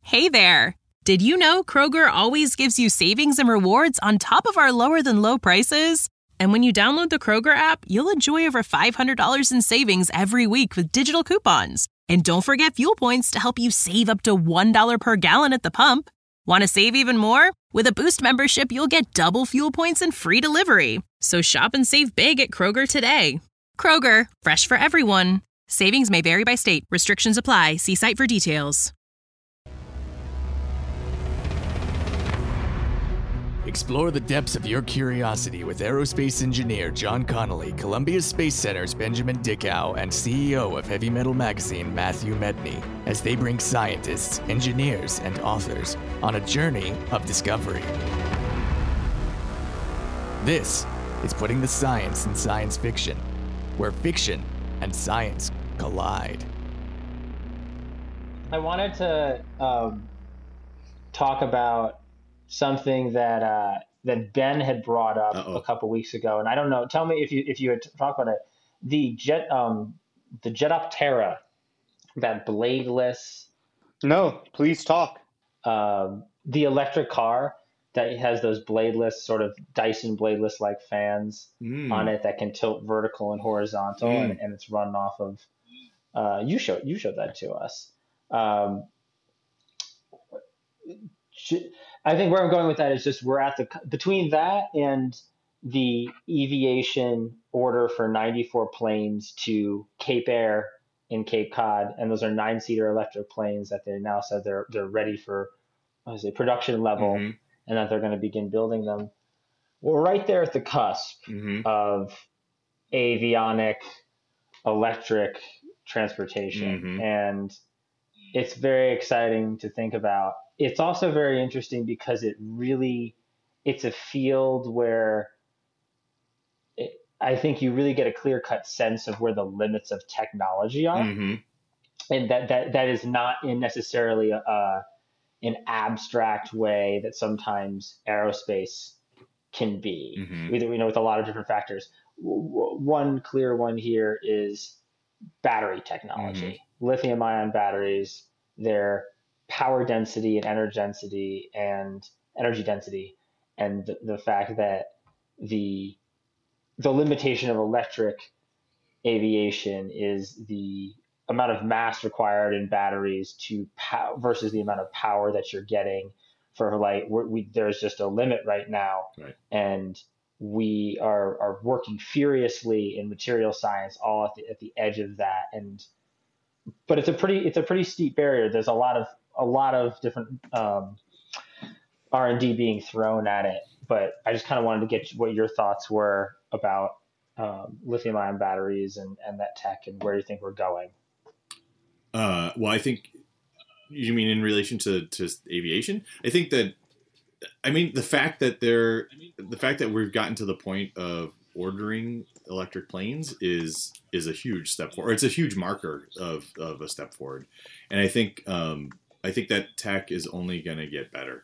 Hey there! Did you know Kroger always gives you savings and rewards on top of our lower-than-low prices? And when you download the Kroger app, you'll enjoy over $500 in savings every week with digital coupons. And don't forget fuel points to help you save up to $1 per gallon at the pump. Want to save even more? With a Boost membership, you'll get double fuel points and free delivery. So shop and save big at Kroger today. Kroger, fresh for everyone. Savings may vary by state. Restrictions apply. See site for details. Explore the depths of your curiosity with aerospace engineer John Connolly, Columbia Space Center's Benjamin Dickow, and CEO of Heavy Metal Magazine Matthew Medney, as they bring scientists, engineers, and authors on a journey of discovery. This is Putting the Science in Science Fiction, where fiction and science collide. I wanted to talk about something that Ben had brought up a couple weeks ago, and I don't know. Tell me if you had talked about it. The Jetoptera, that bladeless. No, please talk. The electric car that has those bladeless, sort of Dyson bladeless like fans on it that can tilt vertical and horizontal, and it's run off of. You showed that to us. I think where I'm going with that is just we're at between that and the Eviation order for 94 planes to Cape Air in Cape Cod, and those are 9-seater electric planes that they now said they're ready for production level, and that they're going to begin building them. We're right there at the cusp of avionic electric transportation, and it's very exciting to think about. It's also very interesting because it's a field where I think you really get a clear-cut sense of where the limits of technology are, and that is not in necessarily an abstract way that sometimes aerospace can be. With a lot of different factors. One clear one here is battery technology, lithium-ion batteries, their power density and energy density, and the fact that the limitation of electric aviation is the amount of mass required in batteries to versus the amount of power that you're getting for there's just a limit right now, and we are working furiously in material science all at the edge of that, but it's a pretty steep barrier. There's a lot of different R&D being thrown at it, but I just kind of wanted to get what your thoughts were about lithium-ion batteries and that tech, and where you think we're going. Well, I think you mean in relation to aviation. I think that, the fact that we've gotten to the point of ordering electric planes is a huge step forward. It's a huge marker of a step forward, and I think that tech is only going to get better.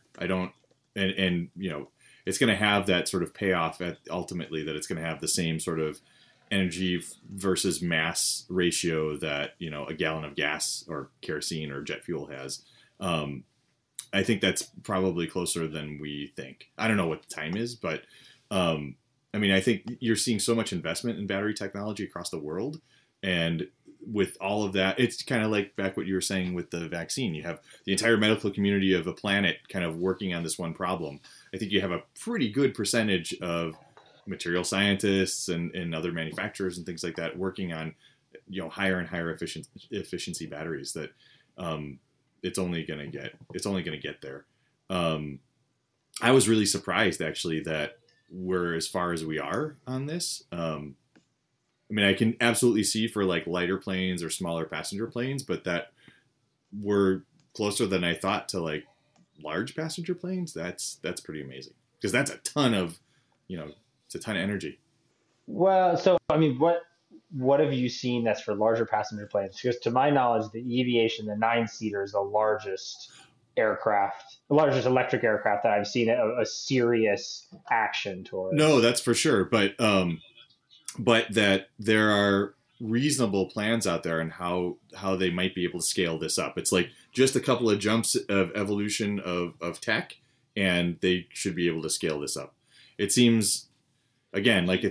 It's going to have that sort of payoff ultimately, that it's going to have the same sort of energy versus mass ratio that a gallon of gas or kerosene or jet fuel has. I think that's probably closer than we think. I don't know what the time is, but I think you're seeing so much investment in battery technology across the world, and with all of that, it's kind of like back what you were saying with the vaccine. You have the entire medical community of a planet kind of working on this one problem. I think you have a pretty good percentage of material scientists and other manufacturers and things like that working on higher and higher efficiency batteries that it's only going to get there. I was really surprised actually that we're as far as we are on this. I can absolutely see for like lighter planes or smaller passenger planes, but that we're closer than I thought to like large passenger planes. That's pretty amazing, because that's a ton of, it's a ton of energy. Well, so, what have you seen that's for larger passenger planes? Because to my knowledge, the Eviation, the 9-seater, is the largest electric aircraft that I've seen a serious action towards. No, that's for sure. But that there are reasonable plans out there on how they might be able to scale this up. It's like just a couple of jumps of evolution of tech, and they should be able to scale this up. It seems, again, like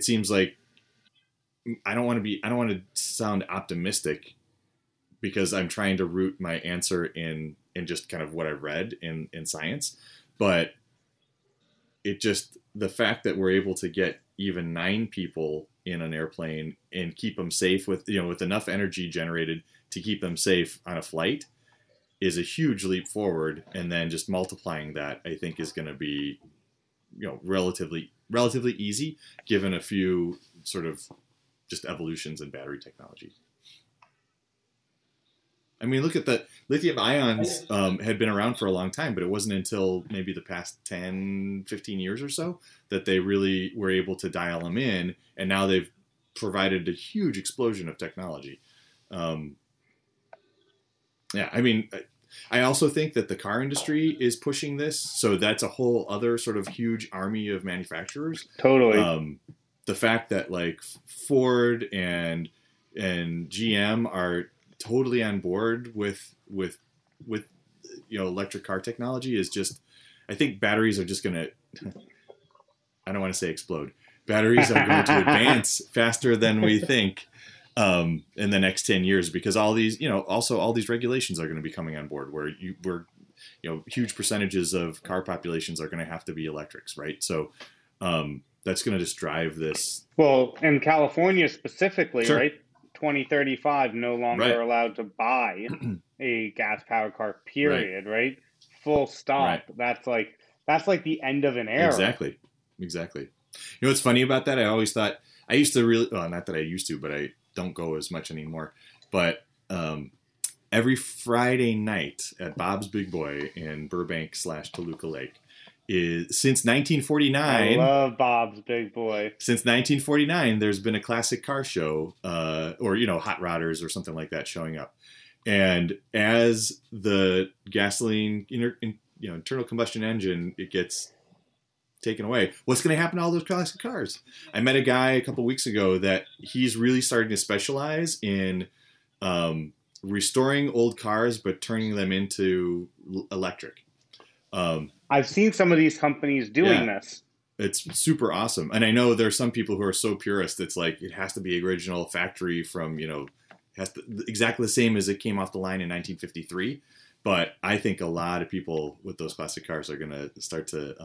I don't want to sound optimistic, because I'm trying to root my answer in just kind of what I've read in science, but the fact that we're able to get even 9 people in an airplane and keep them safe with enough energy generated to keep them safe on a flight is a huge leap forward. And then just multiplying that, I think, is going to be, relatively easy, given a few sort of just evolutions in battery technology. I mean, look at the lithium ions had been around for a long time, but it wasn't until maybe the past 10, 15 years or so that they really were able to dial them in. And now they've provided a huge explosion of technology. I mean, I also think that the car industry is pushing this. So that's a whole other sort of huge army of manufacturers. Totally. The fact that like Ford and GM are totally on board with electric car technology is just, I think batteries are just going to, I don't want to say explode. Batteries are going to advance faster than we think in the next 10 years, because all these, also all these regulations are going to be coming on board where huge percentages of car populations are going to have to be electrics, right? So that's going to just drive this. Well, in California specifically, Sure. right? 2035, no longer Right. allowed to buy a gas-powered car, period, right? Full stop. Right. That's like the end of an era. Exactly. You know what's funny about that? I always thought, I used to really, well, not that I used to, but I don't go as much anymore. But every Friday night at Bob's Big Boy in Burbank / Toluca Lake is, since 1949. I love Bob's Big Boy. Since 1949, there's been a classic car show, or hot rodders or something like that showing up. And as the gasoline, internal combustion engine, it gets taken away, what's going to happen to all those classic cars? I met a guy a couple weeks ago that he's really starting to specialize in restoring old cars, but turning them into electric. I've seen some of these companies doing this. It's super awesome. And I know there's some people who are so purist, it's like, it has to be original factory from, has to, exactly the same as it came off the line in 1953. But I think a lot of people with those classic cars are going to start to,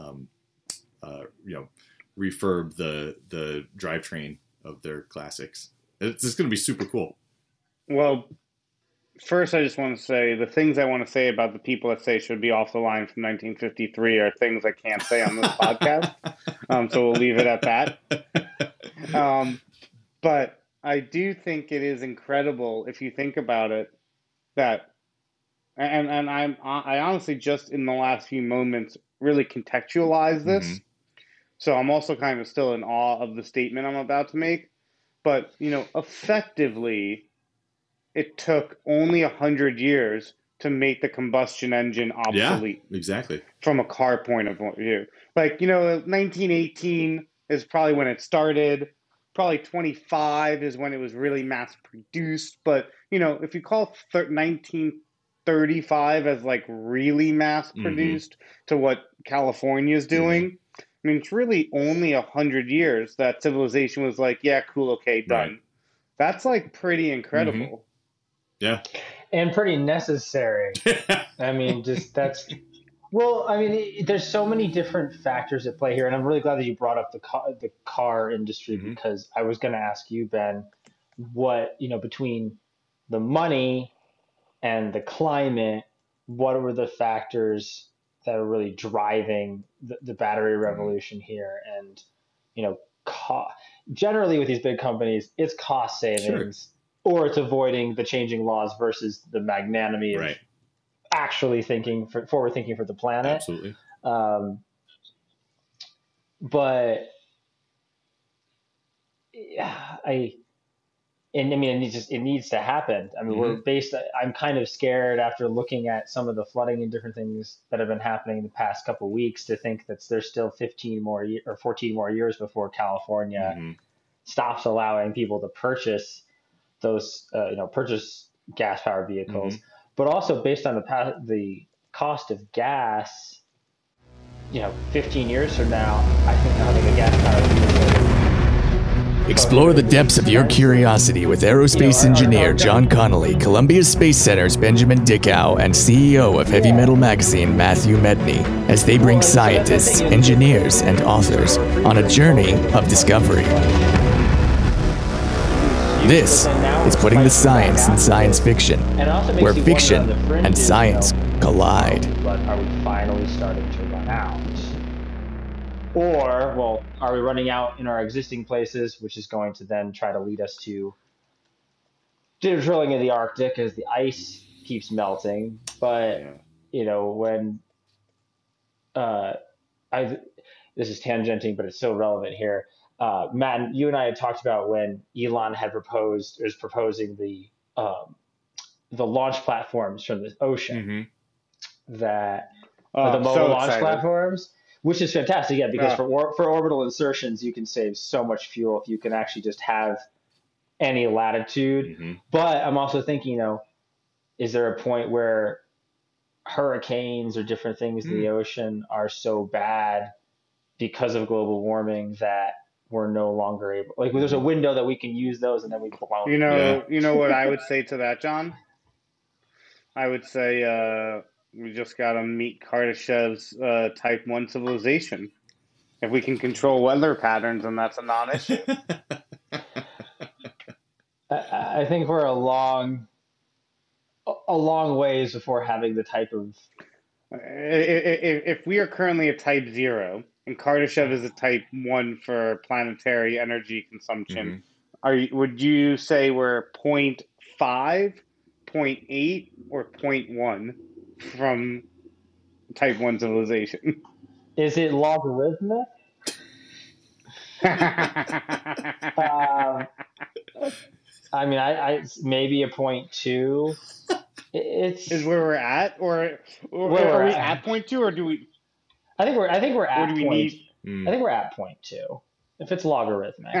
refurb the drivetrain of their classics. It's going to be super cool. Well, first, I just want to say the things I want to say about the people that say should be off the line from 1953 are things I can't say on this podcast. So we'll leave it at that. But I do think it is incredible, if you think about it, that, and I honestly just in the last few moments really contextualize this. Mm-hmm. So I'm also kind of still in awe of the statement I'm about to make. But, effectively, it took only 100 years to make the combustion engine obsolete. Yeah, exactly. From a car point of view. 1918 is probably when it started. Probably 25 is when it was really mass produced. But, if you call 1935 as really mass produced to what California is doing, I mean, it's really only 100 years that civilization was like, yeah, cool, okay, done. Right. That's pretty incredible. Yeah. And pretty necessary. I mean, there's so many different factors at play here. And I'm really glad that you brought up the car industry, because I was going to ask you, Ben, what, between the money and the climate, what were the factors that are really driving the battery revolution here? And, generally with these big companies, it's cost savings, or it's avoiding the changing laws versus the magnanimity of actually forward thinking for the planet. Absolutely. But yeah, it needs to happen. I mean, I'm kind of scared after looking at some of the flooding and different things that have been happening in the past couple of weeks to think that there's still 15 more or 14 more years before California stops allowing people to purchase those purchase gas powered vehicles, but also based on the cost of gas. 15 years from now, I think having a gas powered vehicle. Explore the depths of your curiosity with aerospace engineer John Connolly, Columbia Space Center's Benjamin Dickow, and CEO of Heavy Metal Magazine Matthew Medney, as they bring scientists, engineers, and authors on a journey of discovery. This is Putting the Science in Science Fiction, where fiction and science collide. But are we finally starting to run out? Or, well, are we running out in our existing places, which is going to then try to lead us to drilling in the Arctic as the ice keeps melting. But, when this is tangenting, but it's so relevant here. Matt, you and I had talked about when Elon had was proposing the launch platforms from the ocean, that the mobile launch platforms, which is fantastic, because for orbital insertions, you can save so much fuel if you can actually just have any latitude. But I'm also thinking, is there a point where hurricanes or different things in the ocean are so bad because of global warming that we're no longer able, there's a window that we can use those and then we blow. You know what I would say to that, John? I would say we just got to meet Kardashev's Type 1 civilization. If we can control weather patterns, then that's a non-issue. I think we're a long ways before having the type of... If we are currently a Type 0, and Kardashev is a Type 1 for planetary energy consumption, would you say we're 0.5, 0.8, or 0.1 from Type 1 civilization? Is it logarithmic? I mean, I maybe a 0.2. Is where we're at, or are we at 0.2, or do we? I think we're at. Or do we need? I think we're at 0.2 if it's logarithmic.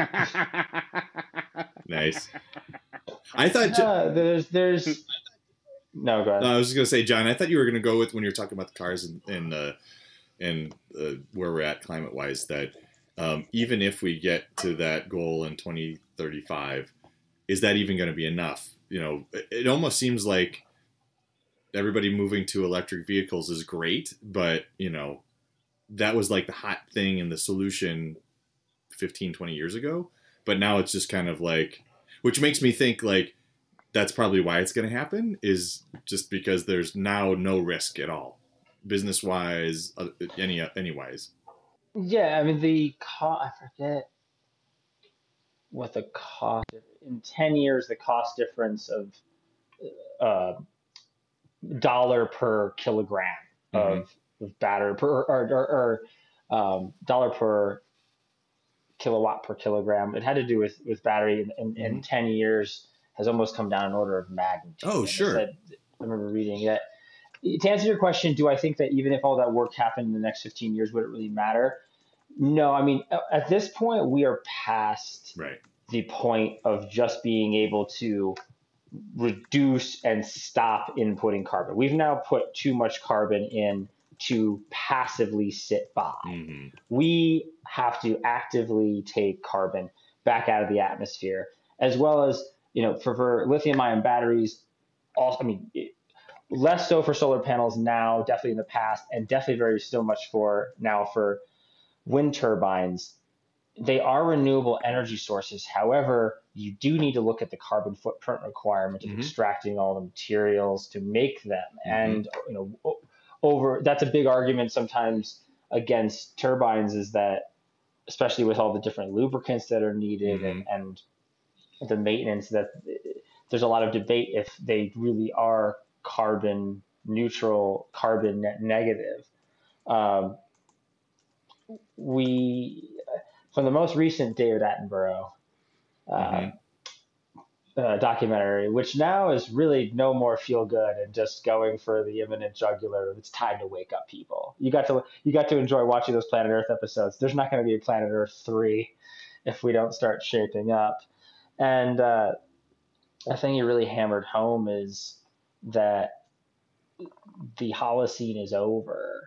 Nice. I thought there's. No, go ahead. No, I was just gonna say, John. I thought you were gonna go with, when you were talking about the cars and where we're at climate wise, that even if we get to that goal in 2035, is that even going to be enough? It almost seems like everybody moving to electric vehicles is great, but that was like the hot thing and the solution 15, 20 years ago. But now it's just kind of like, which makes me think like that's probably why it's going to happen, is just because there's now no risk at all, business wise, any wise. Yeah, I mean I forget what the cost in 10 years. The cost difference of dollar per kilogram of battery or dollar per kilowatt per kilogram. It had to do with battery, in 10 years has almost come down an order of magnitude. Oh, sure. I remember reading that. To answer your question, do I think that even if all that work happened in the next 15 years, would it really matter? No. I mean, at this point, we are past the point of just being able to reduce and stop inputting carbon. We've now put too much carbon in to passively sit by. We have to actively take carbon back out of the atmosphere, as well as, for lithium-ion batteries. Also, I mean, less so for solar panels now, definitely in the past, and definitely so much for wind turbines. They are renewable energy sources. However, you do need to look at the carbon footprint requirement of extracting all the materials to make them. And, that's a big argument sometimes against turbines, is that, especially with all the different lubricants that are needed and the maintenance, that there's a lot of debate if they really are carbon neutral, carbon net negative. From the most recent David Attenborough documentary, which now is really no more feel good and just going for the imminent jugular. It's time to wake up, people. You got to enjoy watching those Planet Earth episodes. There's not going to be a Planet Earth 3 if we don't start shaping up. And I think you really hammered home is that the Holocene is over.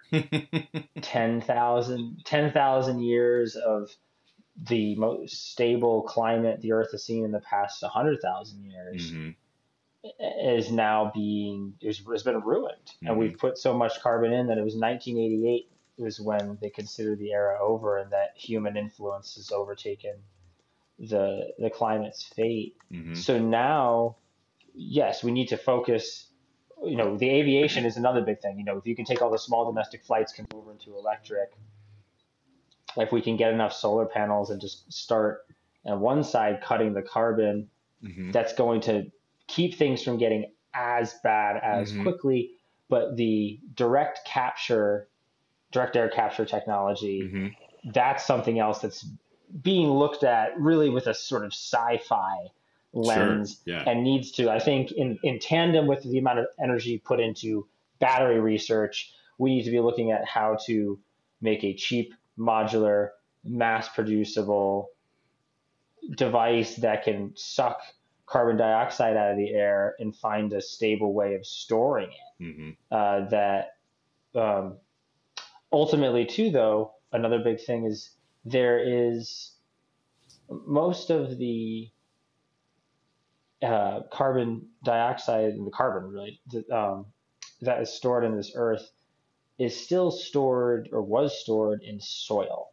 10,000 years of the most stable climate the Earth has seen in the past 100,000 years is now has been ruined. And we've put so much carbon in that it was 1988 was when they considered the era over, and that human influence has overtaken the climate's fate. So now, yes, we need to focus. The aviation is another big thing. If you can take all the small domestic flights, convert over into electric, if we can get enough solar panels and just start on one side cutting the carbon, that's going to keep things from getting as bad as quickly. But the direct air capture technology, that's something else that's being looked at really with a sort of sci-fi lens, and needs to, I think, in tandem with the amount of energy put into battery research, we need to be looking at how to make a cheap, modular, mass-producible device that can suck carbon dioxide out of the air and find a stable way of storing it. That ultimately, too, though, another big thing is there is most of the carbon dioxide and the carbon really that is stored in this earth is still stored or was stored in soil.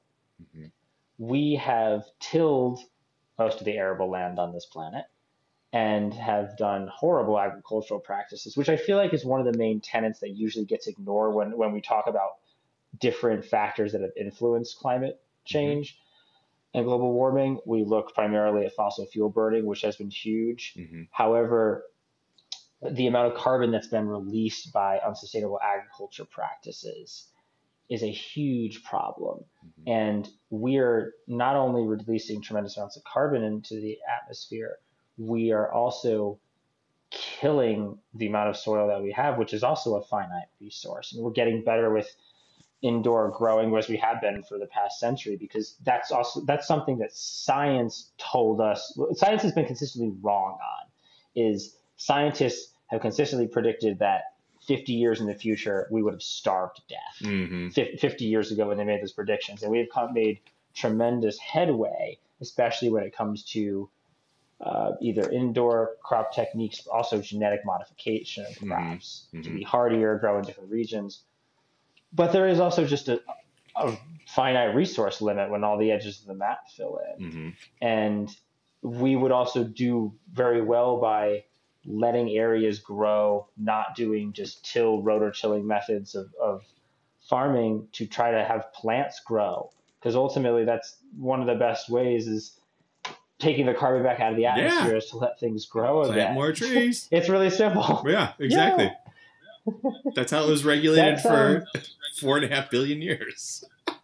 We have tilled most of the arable land on this planet and have done horrible agricultural practices, which I feel like is one of the main tenets that usually gets ignored when we talk about different factors that have influenced climate change and global warming. We look primarily at fossil fuel burning, which has been huge. However, the amount of carbon that's been released by unsustainable agriculture practices is a huge problem. And we're not only releasing tremendous amounts of carbon into the atmosphere, we are also killing the amount of soil that we have, which is also a finite resource. And we're getting better with indoor growing, as we have been for the past century, because that's something that science told us. Science has been consistently wrong on. Is scientists have consistently predicted that 50 years in the future we would have starved to death. 50 years ago when they made those predictions, and we have made tremendous headway, especially when it comes to either indoor crop techniques, but also genetic modification of crops to be hardier, grow in different regions. But there is also just a finite resource limit when all the edges of the map fill in. And we would also do very well by letting areas grow, not doing just rotor tilling methods of farming to try to have plants grow. Because ultimately that's one of the best ways is taking the carbon back out of the atmosphere is to let things grow again. Plant more trees. It's really simple. Yeah, exactly. That's how it was regulated for 4.5 billion years.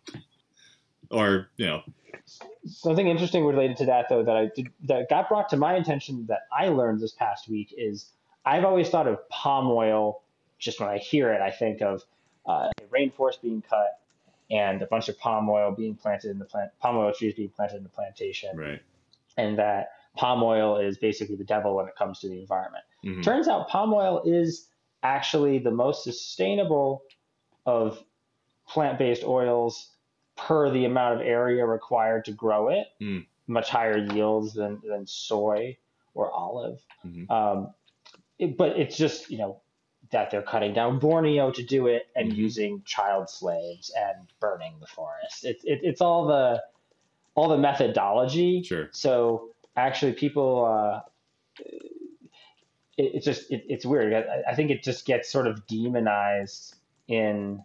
Or, Something interesting related to that, though, that got brought to my attention that I learned this past week is I've always thought of palm oil. Just when I hear it, I think of a rainforest being cut and a bunch of palm oil trees being planted in the plantation. Right. And that palm oil is basically the devil when it comes to the environment. Turns out palm oil is actually the most sustainable of plant-based oils per the amount of area required to grow it, much higher yields than soy or olive. But it's just, that they're cutting down Borneo to do it and using child slaves and burning the forest. It's all the methodology. Sure. So actually people, it's weird. I think it just gets sort of demonized in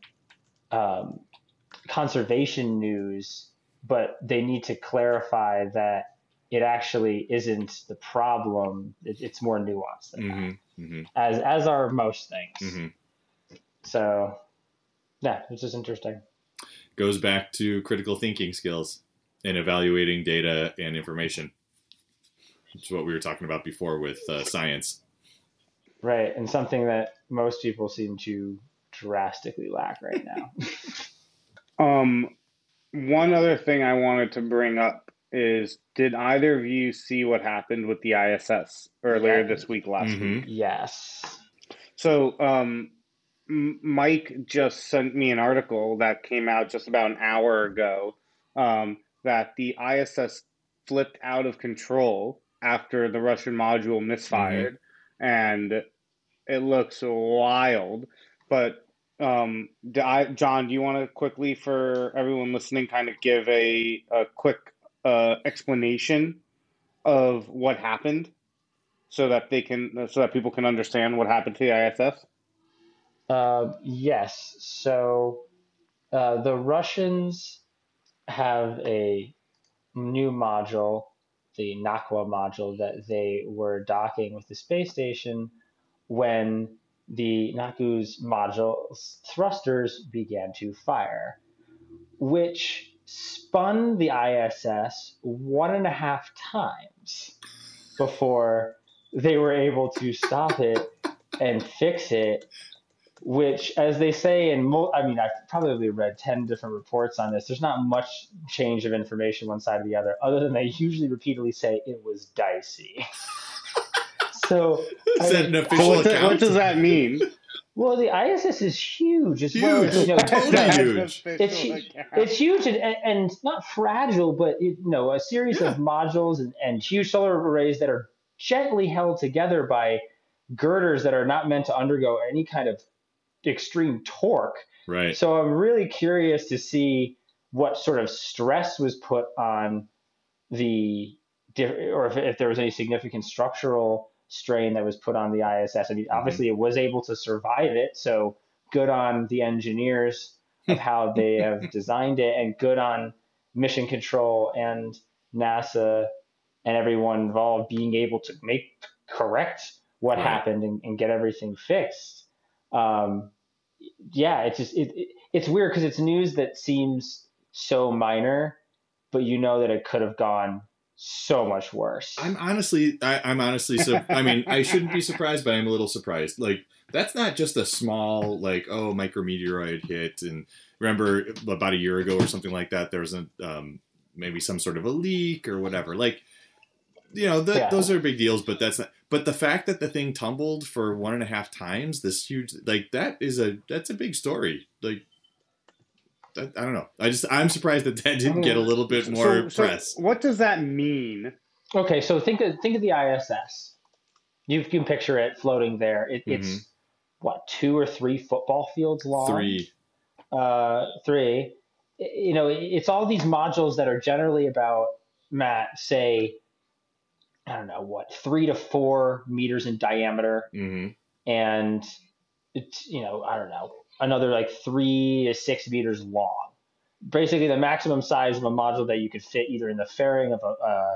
conservation news, but they need to clarify that it actually isn't the problem. It's more nuanced than that, as are most things. So, yeah, it's just interesting. Goes back to critical thinking skills and evaluating data and information, which is what we were talking about before with science. Right, and something that most people seem to drastically lack right now. One other thing I wanted to bring up is, did either of you see what happened with the ISS earlier this week, last week? Yes. So Mike just sent me an article that came out just about an hour ago, that the ISS flipped out of control after the Russian module misfired, and it looks wild. But John, do you want to quickly, for everyone listening, kind of give a quick explanation of what happened, so that people can understand what happened to the ISS? Yes. So the Russians have a new module, the Nakhwa module, that they were docking with the space station when the Naku's module's thrusters began to fire, which spun the ISS 1.5 times before they were able to stop it and fix it. Which, as they say I've probably read 10 different reports on this. There's not much change of information one side or the other than they usually repeatedly say it was dicey. So, is that an official account? What does that mean? Well, the ISS is huge as huge. well as, Totally huge. It's huge and not fragile, but a series of modules and huge solar arrays that are gently held together by girders that are not meant to undergo any kind of extreme torque. Right. So I'm really curious to see what sort of stress was put on or if there was any significant structural strain that was put on the ISS. I mean, obviously it was able to survive it, so good on the engineers of how they have designed it, and good on Mission Control and NASA and everyone involved being able to correct what happened and get everything fixed. It's weird because it's news that seems so minor, but that it could have gone so much worse. I'm honestly, I mean, I shouldn't be surprised, but I'm a little surprised. Like, that's not just a small, micrometeoroid hit. And remember about a year ago or something like that, there was maybe some sort of a leak or whatever. Those are big deals, but that's not. But the fact that the thing tumbled for 1.5 times, this huge, that's a big story. I don't know. I'm surprised that didn't get a little bit more press. So what does that mean? Okay, so think of the ISS. You can picture it floating there. It's 2 or 3 football fields long. 3. 3. It's all these modules that are generally about, Matt, say, I don't know 3 to 4 meters in diameter, and it's I don't know, another 3 to 6 meters long. Basically, the maximum size of a module that you could fit either in the fairing of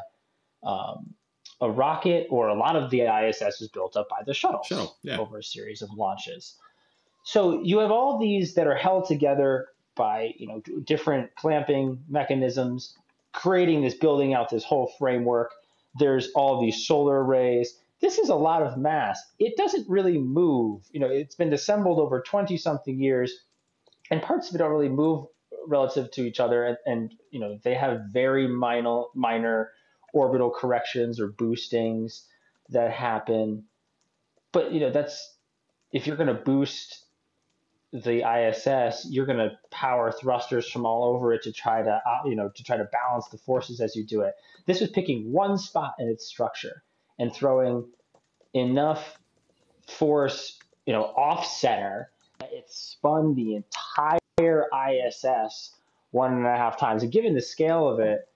a rocket, or a lot of the ISS is built up by the shuttles over a series of launches. So you have all these that are held together by different clamping mechanisms, building out this whole framework. There's all these solar arrays. This is a lot of mass. It doesn't really move. It's been assembled over 20-something years, and parts of it don't really move relative to each other. And they have very minor orbital corrections or boostings that happen. But, that's, if you're going to boost the ISS, you're going to power thrusters from all over it to try to balance the forces as you do it. This was picking one spot in its structure and throwing enough force, off center, that it spun the entire ISS 1.5 times. And given the scale of it,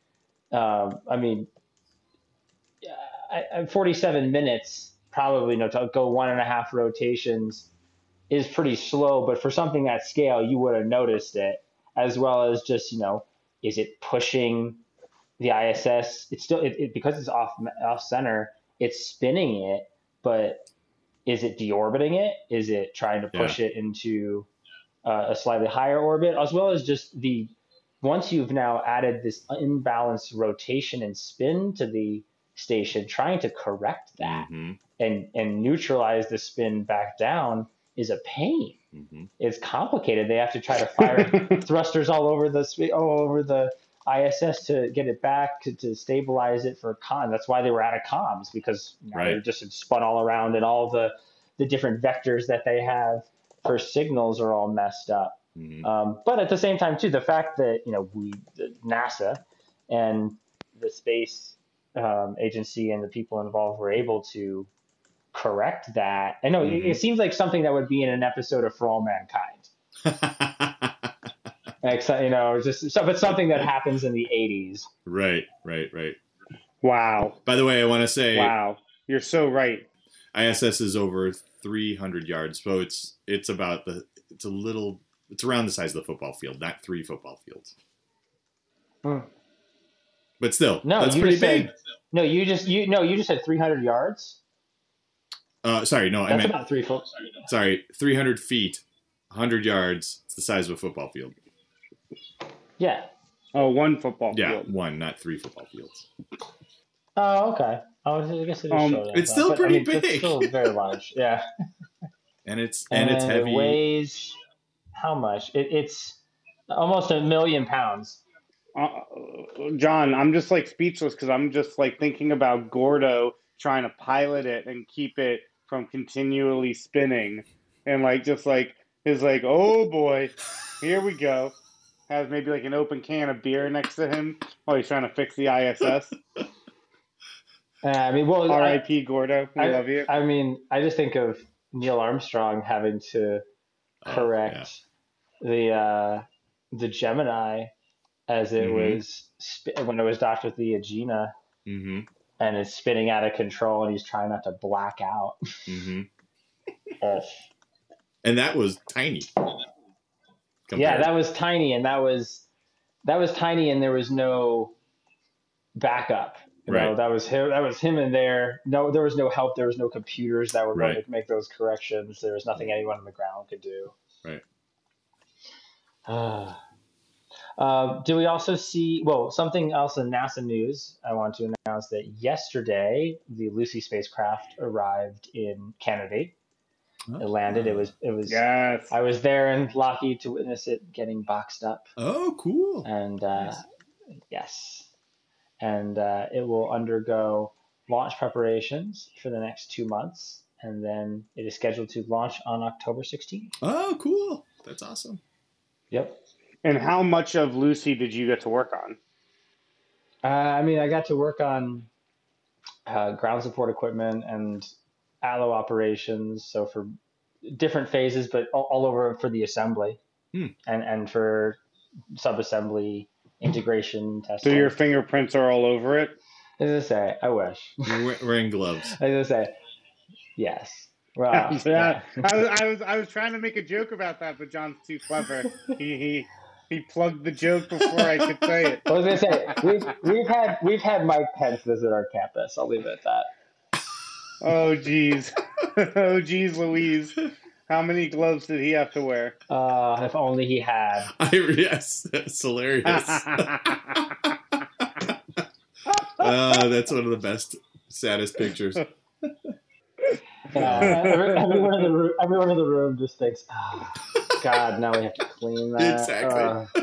47 minutes probably, to go 1.5 rotations is pretty slow, but for something that scale, you would have noticed it, as well as just, is it pushing the ISS? It's still, because it's off center, it's spinning it, but is it deorbiting it? Is it trying to push it into a slightly higher orbit? As well as just once you've now added this imbalanced rotation and spin to the station, trying to correct that and neutralize the spin back down is a pain. It's complicated. They have to try to fire thrusters all over the ISS to get it back to stabilize it for comms. That's why they were out of comms, because now they're just spun all around, and all the different vectors that they have for signals are all messed up. But at the same time, too, the fact that NASA and the space agency and the people involved were able to correct that. I know it seems like something that would be in an episode of For All Mankind. Like, just but something that happens in the 80s. Right. Wow. By the way, I want to say, wow, you're so right. ISS is over 300 yards, so it's around the size of the football field, not 3 football fields. But still, that's pretty big. You just said 300 yards. Sorry, no, that's I meant about 3 foot. Sorry, 300 feet, 100 yards. It's the size of a football field. Yeah. Oh, 1 football field. Yeah, 1, not 3 football fields. Oh, okay. I guess it is it's still pretty big. It's still very large. Yeah. and it's heavy. It weighs how much? It's almost 1 million pounds. John, I'm just like speechless because I'm just like thinking about Gordo trying to pilot it and keep it from continually spinning, and is like, oh boy, here we go. Has maybe like an open can of beer next to him while he's trying to fix the ISS. R.I.P. Gordo, we love you. I mean, I just think of Neil Armstrong having to correct the Gemini as it was when it was docked with the Agena, and it's spinning out of control, and he's trying not to black out. And that was tiny. Yeah, that was tiny, and that was tiny, and there was no backup. That was him in there. No, there was no help. There was no computers that were going to make those corrections. There was nothing anyone on the ground could do. Right. Do we also see, something else in NASA news? I want to announce that yesterday the Lucy spacecraft arrived in Kennedy. It landed. It was. Yes. I was there in Lockheed to witness it getting boxed up. Oh, cool. And yes, and it will undergo launch preparations for the next 2 months, and then it is scheduled to launch on October 16th. Oh, cool. That's awesome. Yep. And how much of Lucy did you get to work on? I got to work on ground support equipment and allo operations, so for different phases, but all over for the assembly and for subassembly integration testing. So your fingerprints are all over it? As I say, I wish. You're wearing gloves. As I say, yes. Well, I was trying to make a joke about that, but John's too clever. He plugged the joke before I could say it. I was gonna say we've had Mike Pence visit our campus. I'll leave it at that. Oh geez, Louise! How many gloves did he have to wear? If only he had. Yes, that's hilarious. That's one of the best, saddest pictures. Everyone in the room just thinks, "Oh, God, now we have to clean that." Exactly.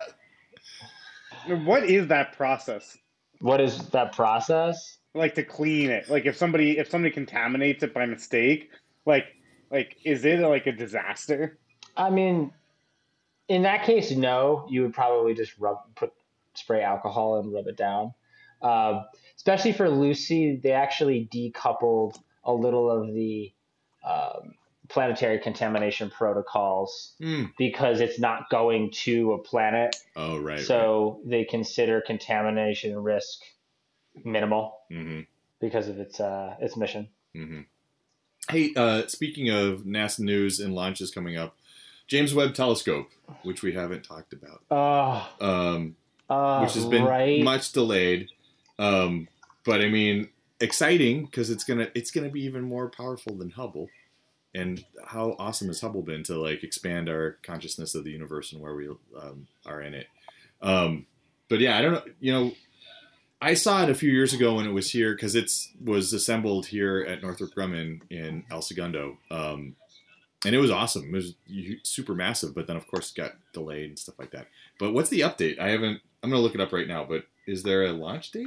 What is that process? What is that process? Like to clean it. Like if somebody contaminates it by mistake, like is it like a disaster? I mean, in that case, no. You would probably just spray alcohol and rub it down. Especially for Lucy, they actually decoupled a little of the planetary contamination protocols because it's not going to a planet. Oh, right. So they consider contamination risk minimal because of its mission. Hey, speaking of NASA news and launches coming up, James Webb Telescope, which we haven't talked about, which has been much delayed, but I mean, exciting because it's gonna be even more powerful than Hubble. And how awesome has Hubble been to like expand our consciousness of the universe and where we are in it? But yeah, I don't know. I saw it a few years ago when it was here because it was assembled here at Northrop Grumman in El Segundo. And it was awesome. It was super massive, but then of course it got delayed and stuff like that. But what's the update? I'm going to look it up right now, but is there a launch date?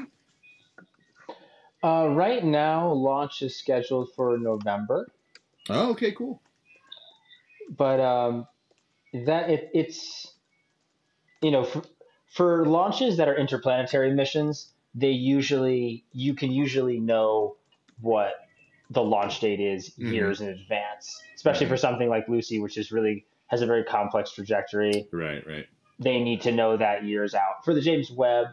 Right now, launch is scheduled for November. Oh, okay, cool. But it's for launches that are interplanetary missions, you can usually know what the launch date is years in advance, especially for something like Lucy, which is really has a very complex trajectory. Right. They need to know that years out. For the James Webb,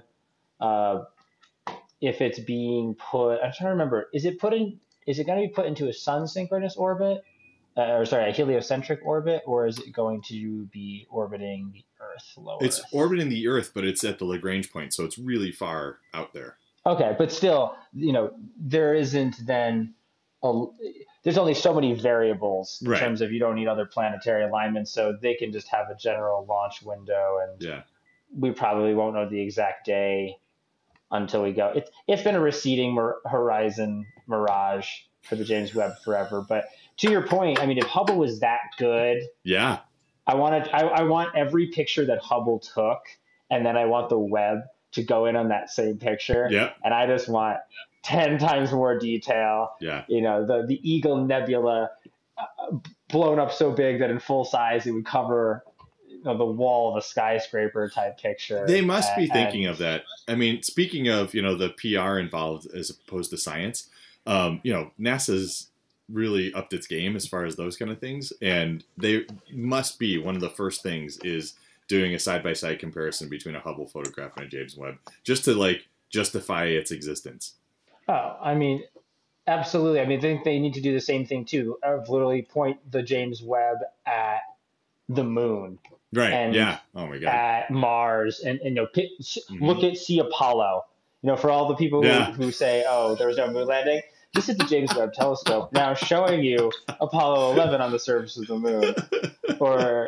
if it's being put, I'm trying to remember, is it going to be put into a sun synchronous orbit? A heliocentric orbit, or is it going to be orbiting the Earth lower? It's orbiting the Earth, but it's at the Lagrange point, so it's really far out there. Okay, but still, there isn't then there's only so many variables in terms of you don't need other planetary alignments, so they can just have a general launch window, and we probably won't know the exact day until we go. It's been a receding horizon mirage for the James Webb forever, but to your point, I mean, if Hubble was that good, I want every picture that Hubble took, and then I want the Webb to go in on that same picture. And I just want 10 times more detail. The Eagle Nebula blown up so big that in full size it would cover the wall of a skyscraper type picture. They must be thinking of that. I mean, speaking of the PR involved as opposed to science, NASA's really upped its game as far as those kind of things, and they must be one of the first things is doing a side-by-side comparison between a Hubble photograph and a James Webb, just to justify its existence. Oh, I mean, absolutely. I mean, I think they need to do the same thing too, of literally point the James Webb at the moon. Right. And oh my God. At Mars, and look at Apollo. For all the people who say, "Oh, there was no moon landing," this is the James Webb Telescope now showing you Apollo 11 on the surface of the moon. Or,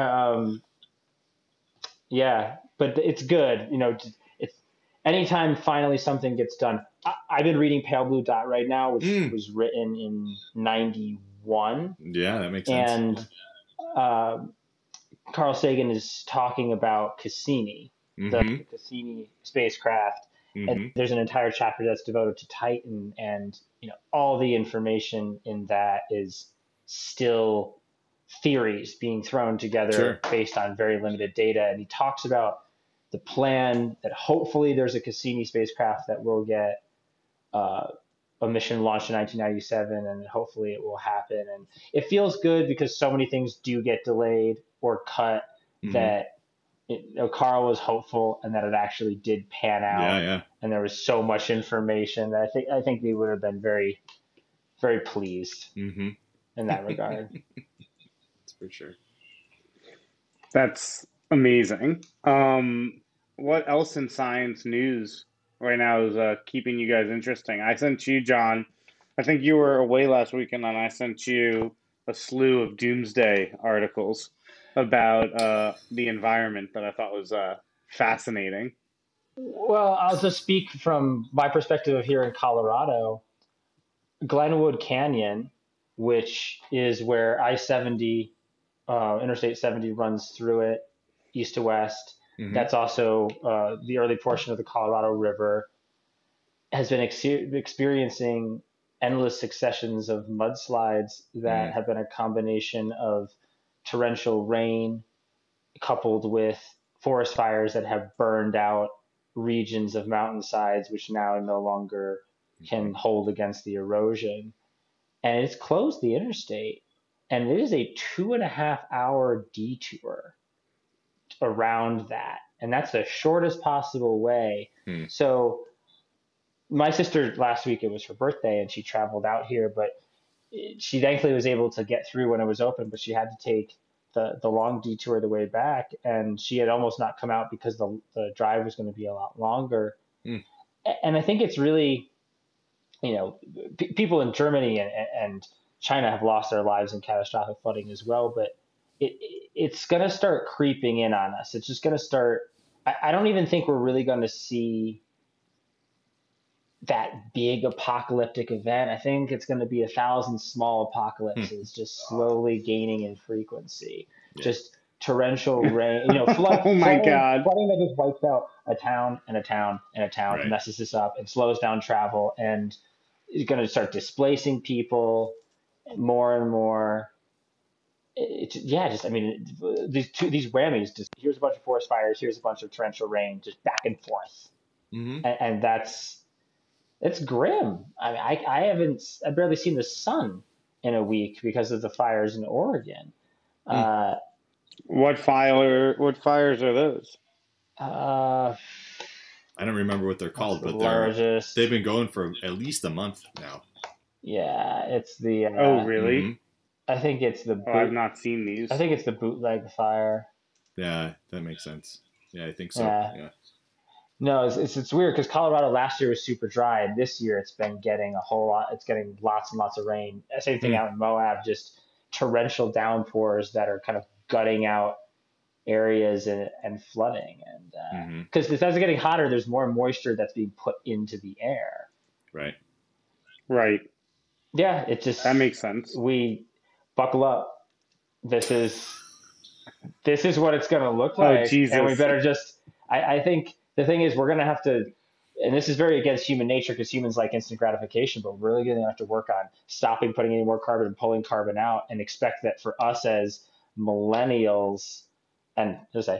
but it's good. It's anytime finally something gets done. I've been reading Pale Blue Dot right now, which was written in 91. Yeah, that makes sense. And Carl Sagan is talking about Cassini, the Cassini spacecraft. And there's an entire chapter that's devoted to Titan, and all the information in that is still theories being thrown together based on very limited data. And he talks about the plan that hopefully there's a Cassini spacecraft that will get a mission launched in 1997, and hopefully it will happen. And it feels good because so many things do get delayed or cut that Carl was hopeful and that it actually did pan out. And there was so much information that I think they would have been very, very pleased in that regard. That's for sure. That's amazing. What else in science news right now is keeping you guys interesting? I sent you, John, I think you were away last weekend, and I sent you a slew of doomsday articles about the environment that I thought was fascinating. Well, I'll just speak from my perspective of here in Colorado. Glenwood Canyon, which is where I-70, Interstate 70 runs through it, east to west. That's also the early portion of the Colorado River, has been experiencing endless successions of mudslides that have been a combination of torrential rain coupled with forest fires that have burned out regions of mountainsides, which now no longer can hold against the erosion. And it's closed the interstate. And it is a 2.5-hour detour around that. And that's the shortest possible way. So my sister, last week, it was her birthday, and she traveled out here, but she thankfully was able to get through when it was open, but she had to take the long detour the way back, and she had almost not come out because the drive was going to be a lot longer. And I think it's really, people in Germany and China have lost their lives in catastrophic flooding as well, but it's going to start creeping in on us. It's just going to start. I don't even think we're really going to see that big apocalyptic event. I think it's going to be 1,000 small apocalypses, just slowly gaining in frequency. Yeah. Just torrential rain, flood, Oh my God. flooding that just wipes out a town and a town and a town, Right. and messes this up and slows down travel, and is going to start displacing people more and more. These whammies. Just here's a bunch of forest fires, here's a bunch of torrential rain, just back and forth, Mm-hmm. and it's grim. I mean, I've barely seen the sun in a week because of the fires in Oregon. What fires are those? I don't remember what they're called, but they've been going for at least a month now. Yeah, it's the. Oh, really? Mm-hmm. I think it's the. I've not seen these. I think it's the bootleg fire. Yeah, that makes sense. Yeah, I think so. Yeah. No, it's weird because Colorado last year was super dry, and this year it's been getting a whole lot. It's getting lots and lots of rain. Same thing out in Moab, just torrential downpours that are kind of gutting out areas and flooding. And because as it's getting hotter, there's more moisture that's being put into the air. Right. Right. Yeah, that makes sense. We buckle up. This is what it's going to look like. Oh, Jesus. And we better just. I think. The thing is, we're going to have to, and this is very against human nature because humans like instant gratification, but we're really going to have to work on stopping putting any more carbon and pulling carbon out, and expect that for us as millennials and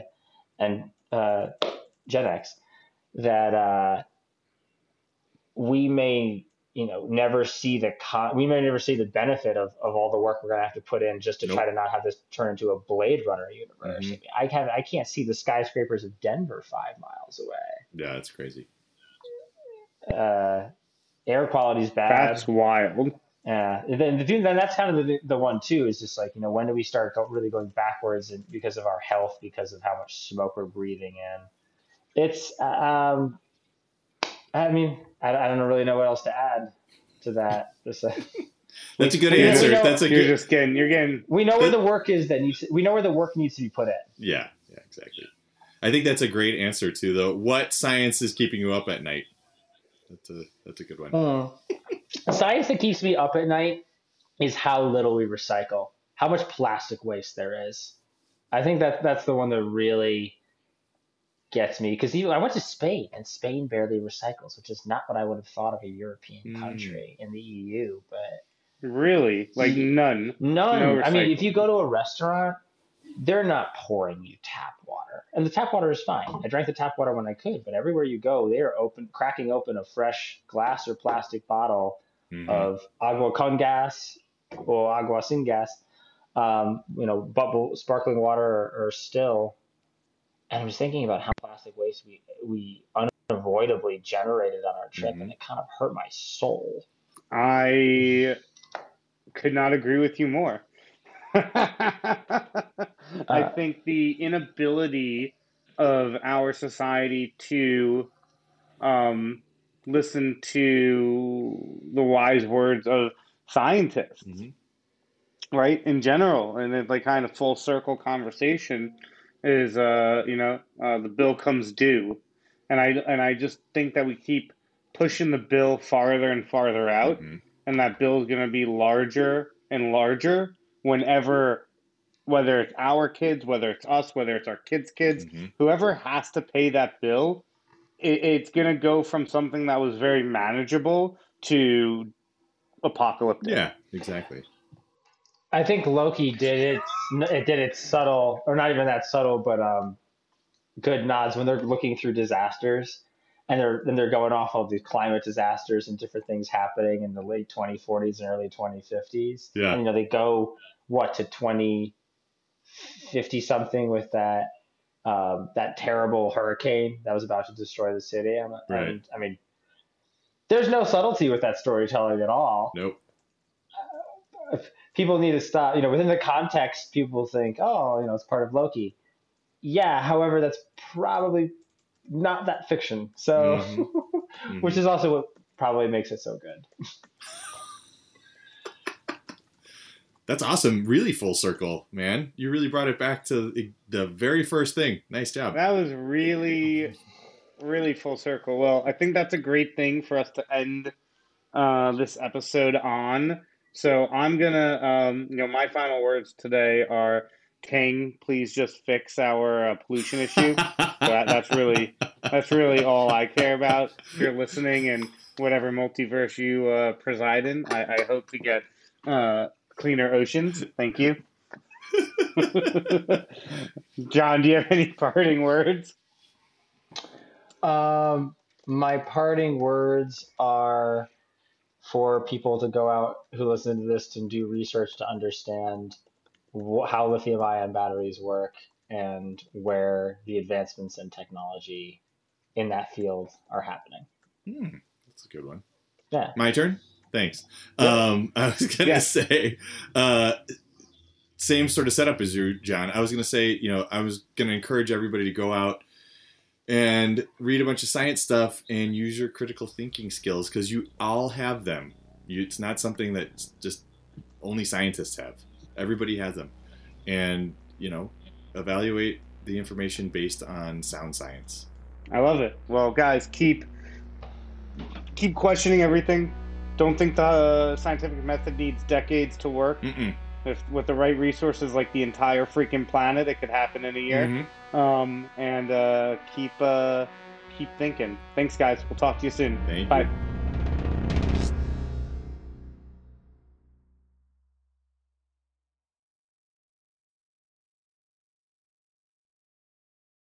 Gen X, that we may never see the benefit of all the work we're going to have to put in just to try to not have this turn into a Blade Runner universe. Mm-hmm. I can't see the skyscrapers of Denver 5 miles away. Yeah, that's crazy. Air quality's bad. That's wild. Then that's kind of the one too, is just like, when do we start really going backwards, and because of our health, because of how much smoke we're breathing in. It's I don't really know what else to add to that. That's a good answer. You're getting. We know where the work is we know where the work needs to be put in. Yeah, exactly. I think that's a great answer too, though. What science is keeping you up at night? That's a good one. Science that keeps me up at night is how little we recycle, how much plastic waste there is. I think that's the one that really gets me, because I went to Spain, and Spain barely recycles, which is not what I would have thought of a European country in the EU. But really, like none. No, I mean, if you go to a restaurant, they're not pouring you tap water, and the tap water is fine. I drank the tap water when I could, but everywhere you go, they are cracking open a fresh glass or plastic bottle of agua con gas or agua sin gas, bubble sparkling water or still. And I was thinking about how plastic waste we unavoidably generated on our trip, and it kind of hurt my soul. I could not agree with you more. I think the inability of our society to listen to the wise words of scientists, right, in general, and then like kind of full circle conversation is the bill comes due, and I just think that we keep pushing the bill farther and farther out, and that bill is going to be larger and larger whenever, whether it's our kids, whether it's us, whether it's our kids' kids, whoever has to pay that bill, it's going to go from something that was very manageable to apocalyptic. Yeah, exactly. I think Loki did it. It did it subtle, or not even that subtle, but good nods when they're looking through disasters, and they're going off all these climate disasters and different things happening in the late 2040s and early 2050s. Yeah, and, they go to 2050 something with that terrible hurricane that was about to destroy the city. Right. I mean, there's no subtlety with that storytelling at all. Nope. People need to stop, within the context, people think, it's part of Loki. Yeah, however, that's probably not that fiction. So, which is also what probably makes it so good. That's awesome. Really full circle, man. You really brought it back to the very first thing. Nice job. That was really really full circle. Well, I think that's a great thing for us to end this episode on. So I'm gonna, my final words today are, King, please just fix our pollution issue. That's really all I care about. If you're listening in whatever multiverse you preside in, I hope to get cleaner oceans. Thank you. John, do you have any parting words? My parting words are for people to go out who listen to this to do research to understand how lithium-ion batteries work and where the advancements in technology in that field are happening. That's a good one. Yeah. My turn? Thanks. Yeah. I was going to say, same sort of setup as you, John. I was going to say, I was going to encourage everybody to go out and read a bunch of science stuff and use your critical thinking skills, because you all have them. It's not something that just only scientists have. Everybody has them. And, evaluate the information based on sound science. I love it. Well, guys, keep questioning everything. Don't think the scientific method needs decades to work. If with the right resources, like the entire freaking planet, it could happen in a year. And keep thinking. Thanks, guys. We'll talk to you soon. Thank Bye. you.